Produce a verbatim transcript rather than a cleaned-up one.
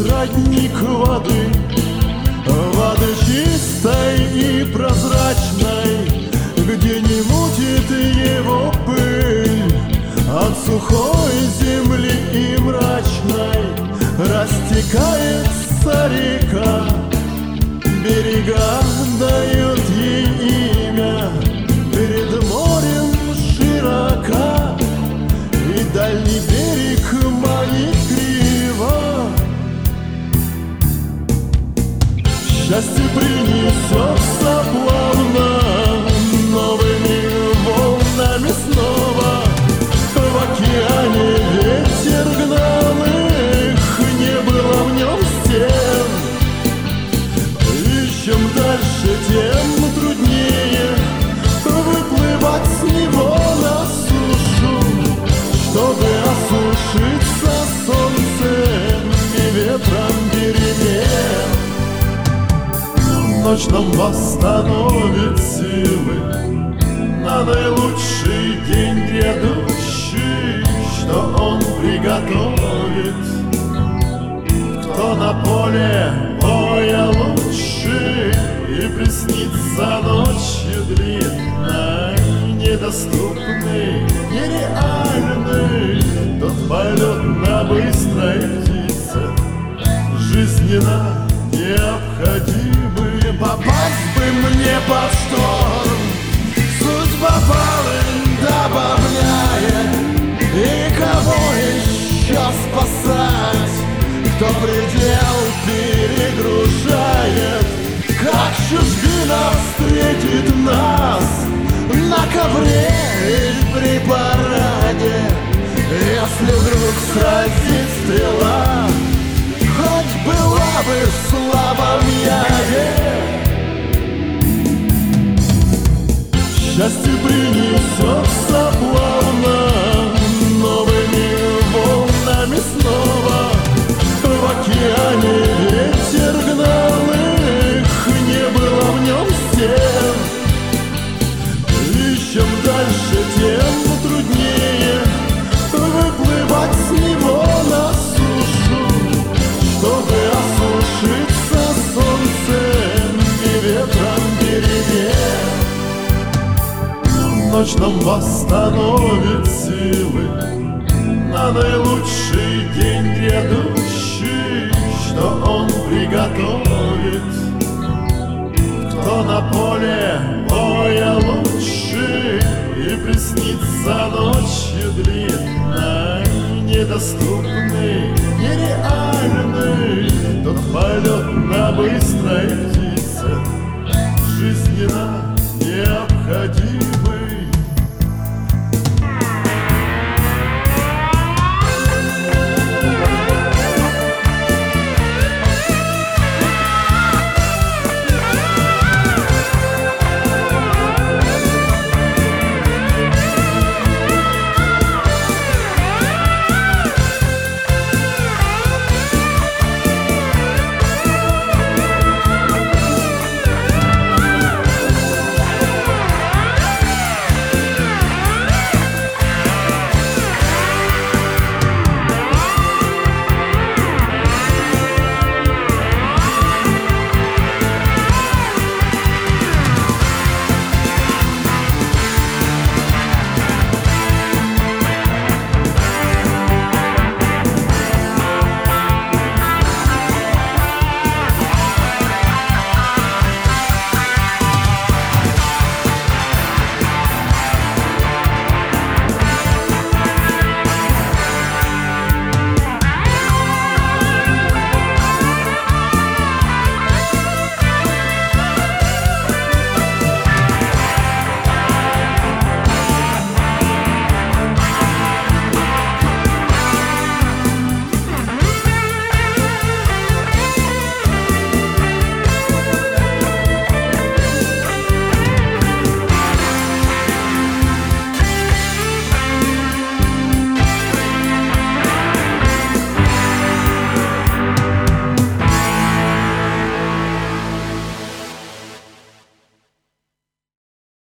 родник воды, воды чистой и прозрачной, где не мутит его пыль от сухой земли и мрачной. Растекается река, берега дают ей имя, перед морем широка, и дальний берег манит криво. Счастье принесется плавно, новыми волнами снова. В океане ветер гнал их, не было в нем стен. И чем дальше, тем труднее выплывать с него на сушу, чтобы осушиться солнцем и ветром перемен. Ночь нам восстановит силы на наилучший день грядущий, что он приготовит. Кто на поле боя лучше, и приснится ночью длинной, недоступный, нереальный тот полет на быстрой птице, жизненно необходимый. Попасть бы мне под шторм, судьба волн добавляет, и кого еще спасать, кто предел перегружает. Как чужбина встретит нас на ковре или при параде, если вдруг сразит стрела, хоть была бы в слабом яде. Счастье принесется плавно, новыми волнами снова. В океане ветер гнал их, не было в нем стен. И чем дальше, тем труднее выплывать с него на сушу, чтобы осушиться солнцем и ветром перемен. Ночь нам восстановит силы на наилучший день грядущий, что он приготовит. Кто на поле боя лучше, и приснится ночью длинной, недоступный, нереальный тот полет на быстрой птице,